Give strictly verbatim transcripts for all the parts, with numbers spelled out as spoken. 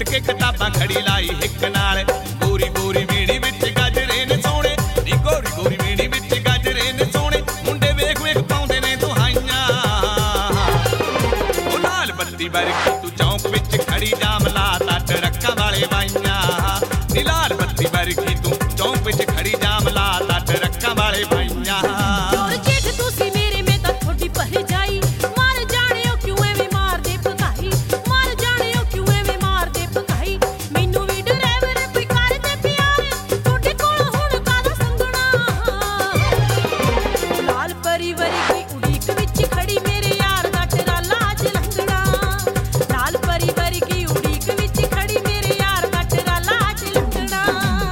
ਉੱਠ ਕੇ ਕਿਤਾਬਾਂ ਖੜੀ ਲਾਈ ਹਿੱਕ ਨਾਲ ਗੋਰੀ ਗੋਰੀ ਵੀਣੀ ਵਿੱਚ ਗਾਜਰੇ ਨੇ ਸੋਹਣੇ ਨੀ ਗੋਰੀ ਗੋਰੀ ਵੀਣੀ ਵਿੱਚ ਗਾਜਰੇ ਨੇ ਸੋਹਣੇ ਮੁੰਡੇ ਵੇਖ ਵੇਖ ਪਾਉਂਦੇ ਨੇ ਦੁਹਾਈਆਂ ਉਹ ਲਾਲ ਬੱਤੀ ਵਰਗੀ ਤੂੰ ਚੌਂਕ ਵਿੱਚ ਖੜੀ ਜਾਮ ਲਾਤਾ ਟਰੱਕਾਂ ਵਾਲੇ ਬਾਈਆਂ ਨੀ ਲਾਲ ਬੱਤੀ ਵਰਗੀ ਤੂੰ ਚੌਂਕ ਵਿੱਚ ਖੜੀ ਜਾਮ ਲਾਤਾ ਟਰੱਕਾਂ ਵਾਲੇ ਬਾਈਆਂ ਚੋਰ ਜੇਠ ਤੁਸੀਂ ਮੇਰੇ ਮੈਂ ਤਾਂ ਥੋੜੀ ਭਰ ਜਾਈ ਮਰ ਜਾਣਿਓ ਕਿਉਂ ਐਵੇਂ ਮਾਰਦੇ ਭਗਾਈ ਮਰ ਜਾਣਿਓ ਕਿਉਂ ਐਵੇਂ ਮਾਰਦੇ ਭਗਾਈ ਮੈਨੂੰ ਵੀ ਡਰਾਈਵਰ ਕੋਈ ਕਰਦੇ ਪਿਆਰ ਤੁਹਾਡੇ ਕੋਲ ਹੁਣ ਕਾਹਦਾ ਸੰਗਣਾ ਲਾਲ ਪਰੀ ਵਰਗੀ ਉਡੀਕ ਵਿੱਚ ਖੜੀ ਮੇਰੇ ਯਾਰ ਦਾ ਟਰਾਲਾ ਅੱਜ ਲੰਘਣਾ ਲਾਲ ਪਰੀ ਵਰਗੀ ਉਡੀਕ ਵਿੱਚ ਖੜੀ ਮੇਰੇ ਯਾਰ ਦਾ ਟਰਾਲਾ ਅੱਜ ਲੰਘਣਾ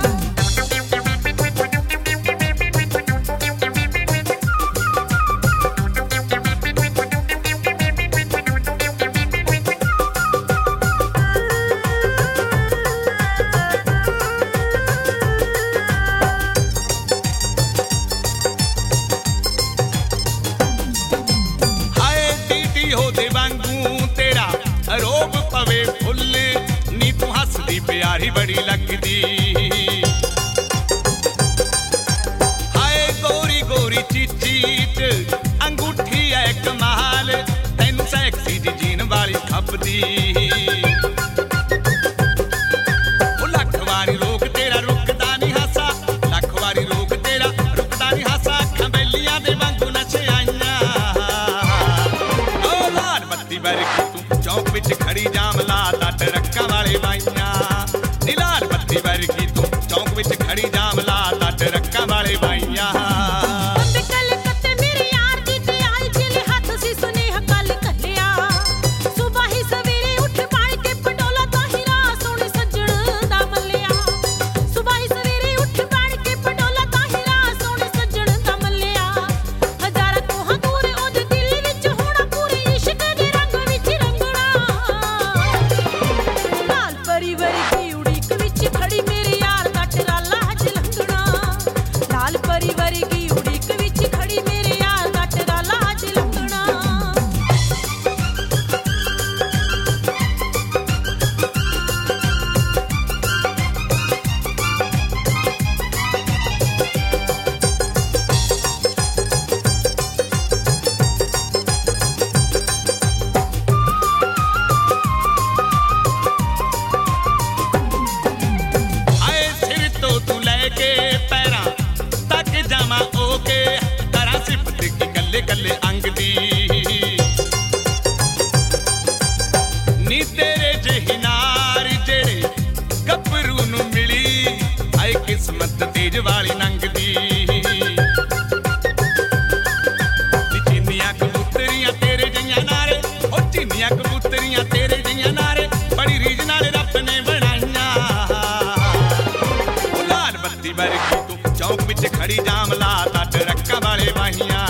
ਹਾਏ ਟੀਟੀ ਹੋਦੇ ਵਾਂਗੂ ਤੇਰਾ ਰੋਬ ਪਵੇ ਫੁੱਲ ਨੀ ਤੂੰ ਹੱਸਦੀ ਪਿਆਰੀ ਬੜੀ ਲੱਗਦੀ ਹਾਏ ਗੋਰੀ ਗੋਰੀ ਚੀਚੀ ਚ ਅੰਗੂਠੀ ਐ ਕਮਾਲ ਤੈਨੂੰ ਸੈਕਸੀ ਜੀ ਜੀਨ ਵਾਲੀ ਖੱਪਦੀ ਉਹ ਲੱਖ ਵਾਰੀ ਰੋਕ ਤੇਰਾ ਰੁਕਦਾ ਨਹੀਂ ਹਾਸਾ ਲੱਖ ਵਾਰੀ ਰੋਕ ਤੇਰਾ ਰੁਕਦਾ ਨਹੀਂ ਹਾਸਾ ਅੱਖਾਂ ਬੈਲੀਆਂ ਦੇ ਵਾਂਗੂ ਨਸ਼ੇ ਆਈਆਂ ਉਹ ਲਾਲ ਬੱਤੀ ਵਰਗੀ ਤੂੰ ਚੌਂਕ ਵਿੱਚ ਖੜੀ ਜਾਮ ਲਾਤਾ ਟਰੱਕਾਂ ਵਾਲੇ ਬਾਈਆਂ ਨੀ ਲਾਲ ਬੱਤੀ ਵਰਗੀ ਤੂੰ ਚੌਂਕ ਵਿੱਚ ਖੜੀ ਜਾਮ ਲਾਤਾ ਟਰੱਕਾਂ ਵਾਲੇ ਬਾਈਆਂ ਬੰਦੇ ਕਲਕੱਤੇ ਮੇਰੇ ਯਾਰ ਦੀ ਤੇ ਆਈ ਜਿਲੇ ਹੱਥ ਸੀ ਸੁਨੇਹਾ ਕੱਲ ਕੱਲਿਆ ਸੁਬਹ ਹੀ ਸਵੇਰੇ ਉੱਠ ਪਾਣੀ ਕੇ ਪਟੋਲਾ ਤਾਂ ਹੀਰਾ ਸੋਹਣੇ ਸੱਜਣ ਦਾ ਮੱਲਿਆ ਸੁਬਹ ਹੀ ਸਵੇਰੇ ਉੱਠ ਪਾਣੀ ਕੇ ਪਟੋਲਾ ਤਾਂ ਹੀਰਾ ਸੋਹਣੇ ਸੱਜਣ ਦਾ ਮੱਲਿਆ ਹਜ਼ਾਰਾਂ ਕੋਹਾਂ ਦੂਰ ਉਹਦੇ ਦਿਲ ਵਿੱਚ ਹੋਣਾ ਪੂਰੇ ਇਸ਼ਕ ਦੇ ਰੰਗ ਵਿੱਚ ਰੰਗਣਾ ਲਾਲ ਪਰੀ ਵਰਗੀ ਉਡੀਕ ਵਿੱਚ ਖੜੀ ਮੇਰੇ ਯਾਰ ਦਾ ਟਰਾਲਾ ਅੱਜ ਲੰਘਣਾ ਲਾਲ ਪਰੀ ਵਰਗੀ ਉਡੀਕ ਵਿੱਚ ਖੜੀ ਮੇਰੇ ਯਾਰ ਦਾ ਟਰਾਲਾ ਅੱਜ ਲੰਘਣਾ ਆਏ ਸਿਰ ਤੋਂ ਤੂੰ ਲੈ ਕੇ ਪੈਰਾਂ ਤੱਕ ਜਾਵਾਂ ਓਕੇ ਕਰਾਂ ਸਿਫਤ ਕੀ ਕੱਲੇ ਕੱਲੇ ਅੰਗ ਦੀ ਨੀ ਤੇਰੇ ਜਿਹੀ ਨਾਰ ਜਿਹੜੇ ਗੱਭਰੂ ਨੂੰ ਮਿਲੀ ਆਏ ਕਿਸਮਤ ਤੇਜ ਵਾਲੀ ਨੰਗਦੀ ਨੀ ਚੀਨੀਆਂ ਕਬੂਤਰੀਆਂ ਤੇਰੇ ਜਿਹੀਆਂ ਨਾਰੇ ਉਹ ਚੀਨੀਆਂ ਕਬੂਤਰੀਆਂ ਤੇਰੇ ਜਿਹੀਆਂ ਨਾਰੇ ਬੜੀ ਰੀਝ ਨਾਲ ਰੱਬ ਨੇ ਬਣਾਈਆਂ ਉਹ ਲਾਲ ਬੱਤੀ ਵਰਗੀ ਤੂੰ ਚੌਂਕ ਵਿੱਚ ਖੜੀ ਜਾਮ ਲਾਤਾ ਟਰੱਕਾਂ ਵਾਲੇ ਬਾਹੀਆਂ